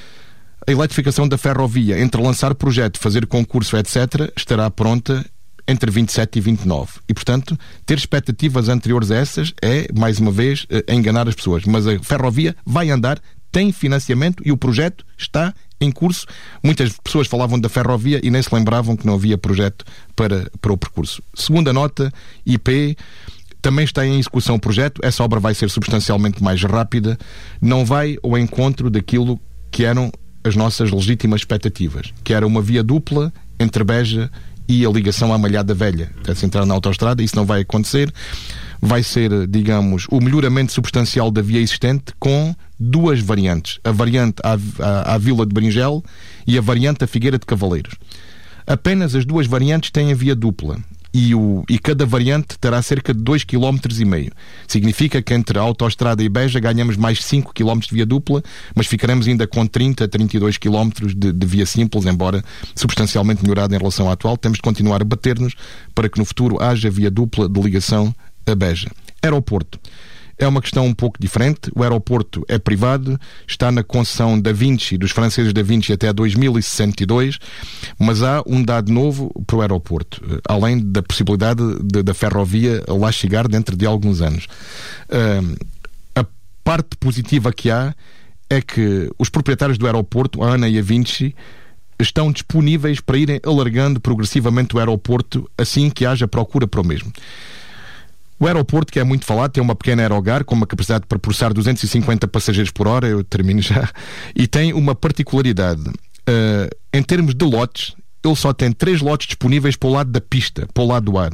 A eletrificação da ferrovia, entre lançar projeto, fazer concurso, etcétera, estará pronta entre vinte e sete e vinte e nove. E, portanto, ter expectativas anteriores a essas é, mais uma vez, enganar as pessoas. Mas a ferrovia vai andar, tem financiamento e o projeto está em curso. Muitas pessoas falavam da ferrovia e nem se lembravam que não havia projeto para, para o percurso. Segunda nota, I P, também está em execução o projeto. Essa obra vai ser substancialmente mais rápida. Não vai ao encontro daquilo que eram as nossas legítimas expectativas, que era uma via dupla entre Beja e a ligação à Malhada Velha, até se entrar na autoestrada. Isso não vai acontecer. Vai ser, digamos, o melhoramento substancial da via existente com duas variantes. A variante à, à, à Vila de Bringel e a variante à Figueira de Cavaleiros. Apenas as duas variantes têm a via dupla. E, o, e cada variante terá cerca de dois vírgula cinco quilómetros. Significa que entre a autoestrada e Beja ganhamos mais cinco quilómetros de via dupla, mas ficaremos ainda com trinta a trinta e dois quilómetros de, de via simples, embora substancialmente melhorada em relação à atual. Temos de continuar a bater-nos para que no futuro haja via dupla de ligação a Beja. Aeroporto. É uma questão um pouco diferente. O aeroporto é privado, está na concessão da Vinci, dos franceses da Vinci até dois mil e sessenta e dois, mas há um dado novo para o aeroporto, além da possibilidade de, da ferrovia lá chegar dentro de alguns anos. Uh, a parte positiva que há é que os proprietários do aeroporto, a ANA e a Vinci, estão disponíveis para irem alargando progressivamente o aeroporto assim que haja procura para o mesmo. O aeroporto, que é muito falado, tem uma pequena aerogar com uma capacidade para processar duzentos e cinquenta passageiros por hora, eu termino já, e tem uma particularidade. Uh, em termos de lotes, ele só tem três lotes disponíveis para o lado da pista, para o lado do ar.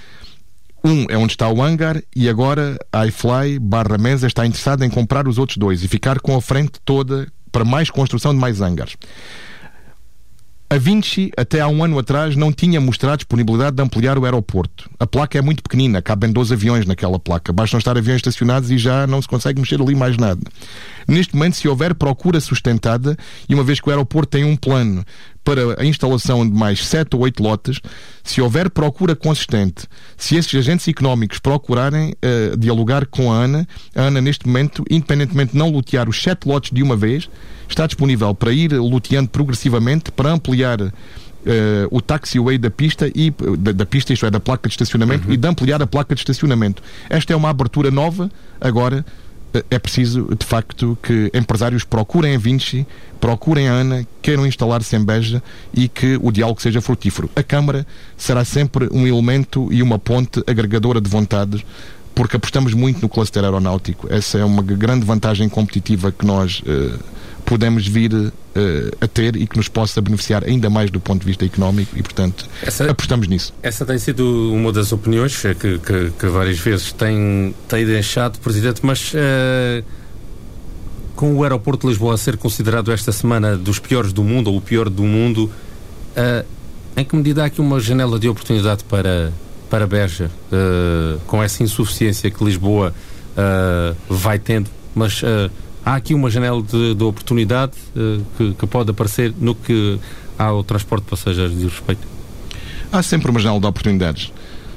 Um é onde está o hangar e agora a iFly barra Mesa está interessada em comprar os outros dois e ficar com a frente toda para mais construção de mais hangars. A Vinci, até há um ano atrás, não tinha mostrado disponibilidade de ampliar o aeroporto. A placa é muito pequenina, cabem doze aviões naquela placa. Bastam estar aviões estacionados e já não se consegue mexer ali mais nada. Neste momento, se houver procura sustentada, e uma vez que o aeroporto tem um plano para a instalação de mais sete ou oito lotes, se houver procura consistente, se esses agentes económicos procurarem uh, dialogar com a ANA, a ANA neste momento, independentemente de não lotear os sete lotes de uma vez, está disponível para ir loteando progressivamente, para ampliar uh, o taxiway da pista, e, da, da pista, isto é, da placa de estacionamento, uhum. e de ampliar a placa de estacionamento. Esta é uma abertura nova. Agora é preciso, de facto, que empresários procurem a Vinci, procurem a ANA, queiram instalar-se em Beja e que o diálogo seja frutífero. A Câmara será sempre um elemento e uma ponte agregadora de vontades, porque apostamos muito no cluster aeronáutico. Essa é uma grande vantagem competitiva que nós uh, podemos vir uh, a ter e que nos possa beneficiar ainda mais do ponto de vista económico e, portanto, essa, apostamos nisso. Essa tem sido uma das opiniões que, que, que várias vezes tem, tem deixado, Presidente, mas uh, com o aeroporto de Lisboa a ser considerado esta semana dos piores do mundo, ou o pior do mundo, uh, em que medida há aqui uma janela de oportunidade para... para Beja, uh, com essa insuficiência que Lisboa uh, vai tendo, mas uh, há aqui uma janela de, de oportunidade uh, que, que pode aparecer no que ao transporte de passageiros diz respeito? Há sempre uma janela de oportunidades,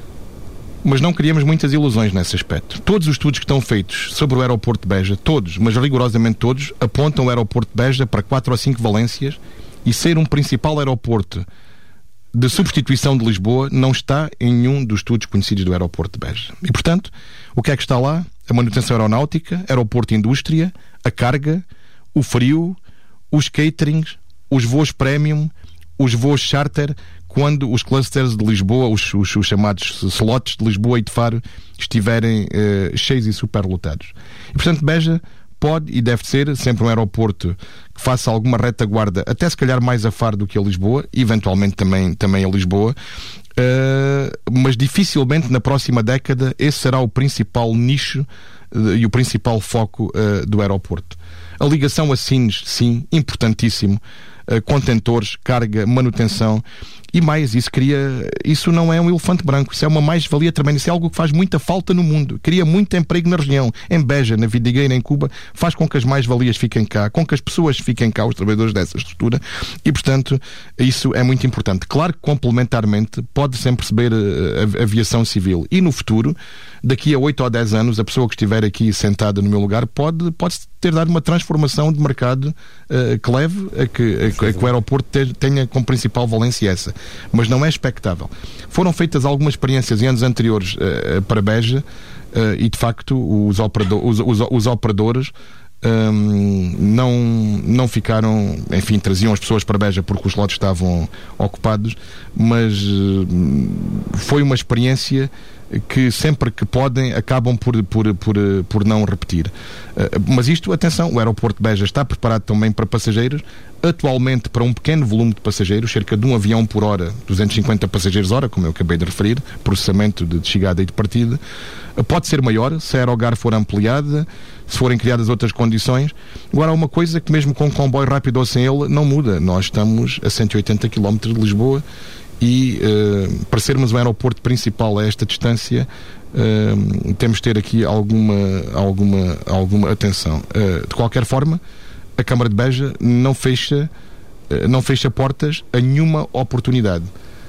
mas não criamos muitas ilusões nesse aspecto. Todos os estudos que estão feitos sobre o aeroporto de Beja, todos, mas rigorosamente todos, apontam o aeroporto de Beja para quatro ou cinco valências, e ser um principal aeroporto de substituição de Lisboa não está em nenhum dos estudos conhecidos do aeroporto de Beja. E, portanto, o que é que está lá? A manutenção aeronáutica, aeroporto indústria, a carga, o frio, os caterings, os voos premium, os voos charter, quando os clusters de Lisboa, os, os, os chamados slots de Lisboa e de Faro, estiverem uh, cheios e superlotados. E, portanto, Beja pode e deve ser sempre um aeroporto que faça alguma retaguarda, até se calhar mais a Faro do que a Lisboa, eventualmente também, também a Lisboa, uh, mas dificilmente na próxima década esse será o principal nicho uh, e o principal foco uh, do aeroporto. A ligação a Sines, sim, importantíssimo. Uh, contentores, carga, manutenção. E mais, isso cria, isso não é um elefante branco, isso é uma mais-valia tremenda, isso é algo que faz muita falta no mundo, cria muito emprego na região, em Beja, na Vidigueira, em Cuba, faz com que as mais-valias fiquem cá, com que as pessoas fiquem cá, os trabalhadores dessa estrutura, e portanto isso é muito importante. Claro que complementarmente pode sempre receber a, a aviação civil, e no futuro, daqui a oito ou dez anos, a pessoa que estiver aqui sentada no meu lugar pode, pode ter dado uma transformação de mercado uh, que leve a que, a, a que o aeroporto ter, tenha como principal valência essa. Mas não é expectável. Foram feitas algumas experiências em anos anteriores uh, para Beja uh, e, de facto, os, operador, os, os, os operadores um, não, não ficaram... Enfim, traziam as pessoas para Beja porque os lotes estavam ocupados, mas uh, foi uma experiência que sempre que podem acabam por, por, por, por não repetir. Uh, mas isto, atenção, o aeroporto de Beja está preparado também para passageiros, atualmente para um pequeno volume de passageiros, cerca de um avião por hora, duzentos e cinquenta passageiros hora, como eu acabei de referir, processamento de, de chegada e de partida. Uh, pode ser maior se a aerogar for ampliada, se forem criadas outras condições. Agora, há uma coisa que mesmo com um comboio rápido ou sem ele não muda. Nós estamos a cento e oitenta quilómetros de Lisboa e uh, para sermos um aeroporto principal a esta distância uh, temos de ter aqui alguma, alguma, alguma atenção. Uh, de qualquer forma, a Câmara de Beja não fecha, uh, não fecha portas a nenhuma oportunidade.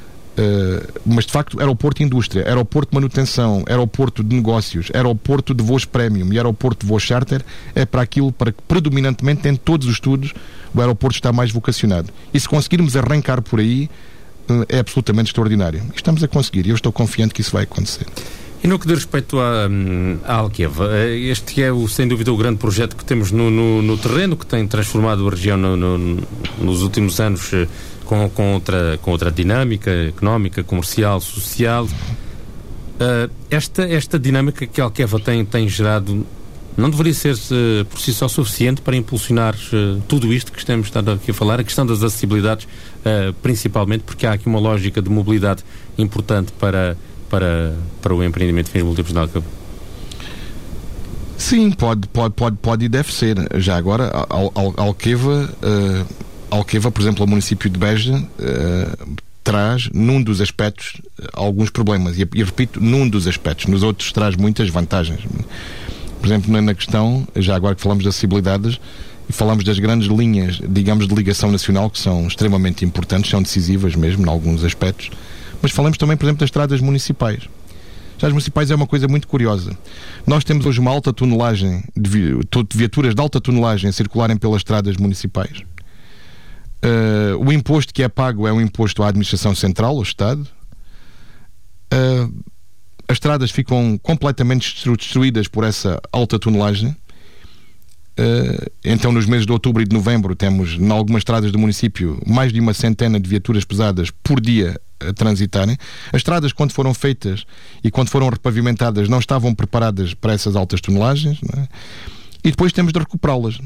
Uh, mas de facto, aeroporto de indústria, aeroporto de manutenção, aeroporto de negócios, aeroporto de voos premium e aeroporto de voos charter é para aquilo para que predominantemente em todos os estudos o aeroporto está mais vocacionado. E se conseguirmos arrancar por aí, é absolutamente extraordinário. Estamos a conseguir e eu estou confiante que isso vai acontecer. E no que diz respeito à, à Alqueva, este é, o, sem dúvida, o grande projeto que temos no, no, no terreno, que tem transformado a região no, no, nos últimos anos com, com, outra, com outra dinâmica económica, comercial, social. Uh, esta, esta dinâmica que a Alqueva tem, tem gerado não deveria ser uh, por si só suficiente para impulsionar uh, tudo isto que estamos estado aqui a falar, a questão das acessibilidades, uh, principalmente porque há aqui uma lógica de mobilidade importante para, para, para o empreendimento de fins múltiplos na Alqueva? Sim, pode, pode, pode, pode e deve ser. Já agora, a, a, a Alqueva, uh, Alqueva, por exemplo, o município de Beja, uh, traz, num dos aspectos, alguns problemas. E, e repito, num dos aspectos. Nos outros traz muitas vantagens. Por exemplo, na, na questão, já agora que falamos de acessibilidades, e falamos das grandes linhas, digamos, de ligação nacional, que são extremamente importantes, são decisivas mesmo, em alguns aspectos. Mas falamos também, por exemplo, das estradas municipais. Já as municipais é uma coisa muito curiosa. Nós temos hoje uma alta tonelagem, de viaturas de alta tonelagem a circularem pelas estradas municipais. Uh, o imposto que é pago é um imposto à administração central, ao Estado. Uh, as estradas ficam completamente destruídas por essa alta tonelagem. Uh, então, nos meses de outubro e de novembro, temos, em algumas estradas do município, mais de uma centena de viaturas pesadas por dia a transitarem. As estradas, quando foram feitas e quando foram repavimentadas, não estavam preparadas para essas altas tonelagens, não é? E depois temos de recuperá-las.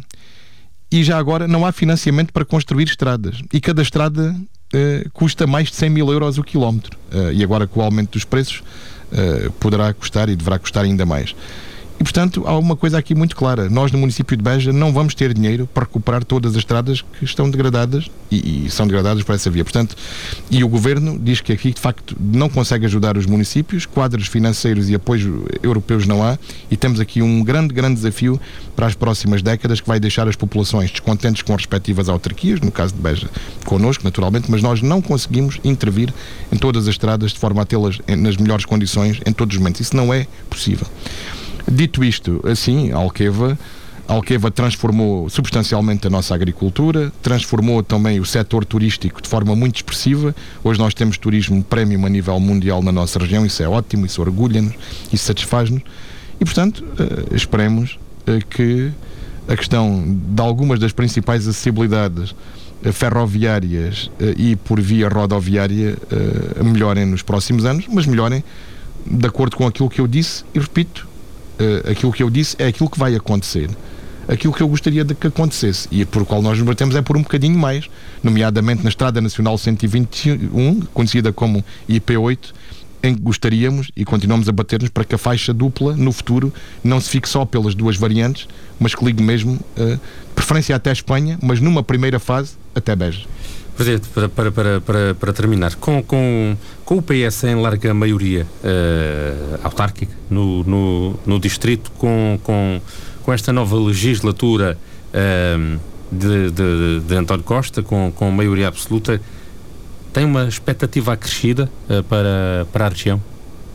E já agora não há financiamento para construir estradas. E cada estrada uh, custa mais de cem mil euros o quilómetro. Uh, e agora, com o aumento dos preços, uh, poderá custar e deverá custar ainda mais. E, portanto, há uma coisa aqui muito clara. Nós, no município de Beja, não vamos ter dinheiro para recuperar todas as estradas que estão degradadas e, e são degradadas por essa via. Portanto, e o Governo diz que aqui, de facto, não consegue ajudar os municípios, quadros financeiros e apoios europeus não há, e temos aqui um grande, grande desafio para as próximas décadas, que vai deixar as populações descontentes com as respectivas autarquias, no caso de Beja, connosco, naturalmente, mas nós não conseguimos intervir em todas as estradas de forma a tê-las nas melhores condições em todos os momentos. Isso não é possível. Dito isto, assim, a Alqueva, a Alqueva transformou substancialmente a nossa agricultura, transformou também o setor turístico de forma muito expressiva. Hoje nós temos turismo premium a nível mundial na nossa região, isso é ótimo, isso orgulha-nos, isso satisfaz-nos. E, portanto, uh, esperemos uh, que a questão de algumas das principais acessibilidades uh, ferroviárias uh, e por via rodoviária uh, melhorem nos próximos anos, mas melhorem de acordo com aquilo que eu disse, e repito, Uh, aquilo que eu disse é aquilo que vai acontecer, aquilo que eu gostaria de que acontecesse, e por o qual nós nos batemos é por um bocadinho mais, nomeadamente na Estrada Nacional cento e vinte e um, conhecida como I P oito, em que gostaríamos e continuamos a bater-nos para que a faixa dupla no futuro não se fique só pelas duas variantes, mas que ligue mesmo, uh, preferência até a Espanha, mas numa primeira fase até Beja. Presidente, para, para, para, para, para terminar, com, com, com o P S em larga maioria uh, autárquica no, no, no distrito, com, com, com esta nova legislatura uh, de, de, de António Costa, com, com maioria absoluta, tem uma expectativa acrescida uh, para, para a região?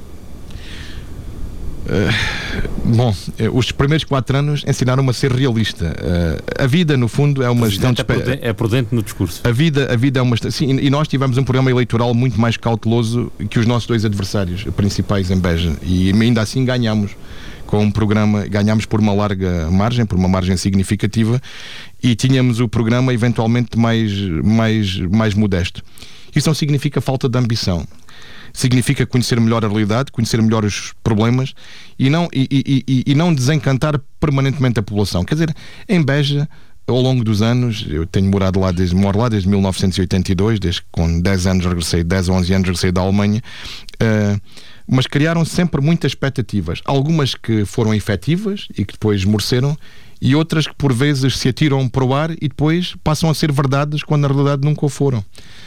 Uh, bom, os primeiros quatro anos ensinaram-me a ser realista. Uh, a vida, no fundo, é uma gestão de... É prudente, é prudente no discurso. A vida, a vida é uma... Sim, e nós tivemos um programa eleitoral muito mais cauteloso que os nossos dois adversários principais em Beja. E ainda assim ganhámos com um programa, ganhámos por uma larga margem, por uma margem significativa, e tínhamos o programa eventualmente mais, mais, mais modesto. Isso não significa falta de ambição. Significa conhecer melhor a realidade, conhecer melhor os problemas e não, e, e, e, e não desencantar permanentemente a população. Quer dizer, em Beja, ao longo dos anos, eu tenho morado lá desde, moro lá desde mil novecentos e oitenta e dois, desde que com dez anos regressei, dez ou onze anos regressei da Alemanha, uh, mas criaram sempre muitas expectativas. Algumas que foram efetivas e que depois esmoreceram, e outras que por vezes se atiram para o ar e depois passam a ser verdades quando na realidade nunca o foram.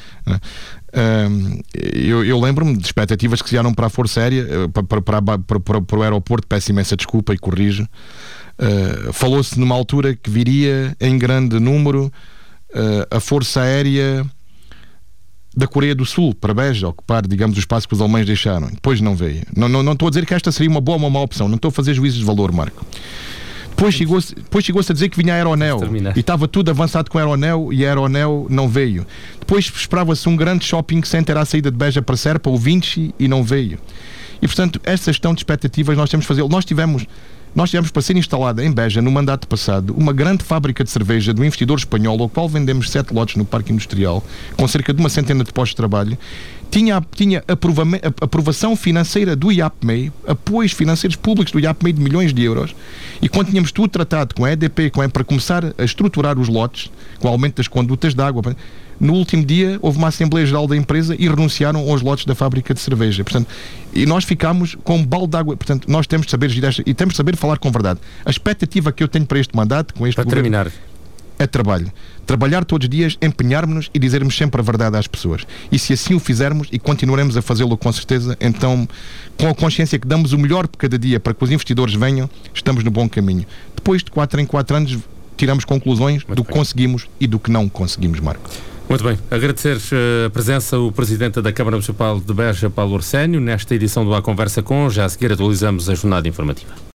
Uh, eu, eu lembro-me de expectativas que se criaram para a Força Aérea, para, para, para, para, para o aeroporto, peço imensa desculpa e corrijo. Uh, falou-se numa altura que viria em grande número uh, a Força Aérea da Coreia do Sul para Beja, ocupar, digamos, o espaço que os alemães deixaram. Depois não veio. Não, não, não estou a dizer que esta seria uma boa ou uma má opção, não estou a fazer juízos de valor, Marco. Depois chegou-se, depois chegou-se a dizer que vinha a Aeronel e estava tudo avançado com a Aeronel e a Aeronel não veio. Depois esperava-se um grande shopping center à saída de Beja para Serpa, o Vinci, e não veio. E, portanto, essa gestão de expectativas nós temos de fazer. Nós tivemos, nós tivemos para ser instalada em Beja, no mandato passado, uma grande fábrica de cerveja do investidor espanhol, ao qual vendemos sete lotes no Parque Industrial, com cerca de uma centena de postos de trabalho. Tinha, tinha aprova, aprovação financeira do I A P M E I, apoios financeiros públicos do I A P M E I de milhões de euros, e quando tínhamos tudo tratado com a E D P, com a, para começar a estruturar os lotes, com o aumento das condutas de água, no último dia houve uma Assembleia Geral da empresa e renunciaram aos lotes da fábrica de cerveja. Portanto, e nós ficámos com um balde de água. Portanto, nós temos de saber e temos de saber falar com verdade. A expectativa que eu tenho para este mandato, com este para governo, terminar, é trabalho. Trabalhar todos os dias, empenhar-nos e dizermos sempre a verdade às pessoas. E se assim o fizermos, e continuaremos a fazê-lo com certeza, então, com a consciência que damos o melhor por cada dia para que os investidores venham, estamos no bom caminho. Depois de quatro em quatro anos, tiramos conclusões Muito do que bem. conseguimos e do que não conseguimos, Marco. Muito bem. Agradecer a presença o Presidente da Câmara Municipal de Beja, Paulo Orsénio, nesta edição do A Conversa Com. Já a seguir atualizamos a jornada informativa.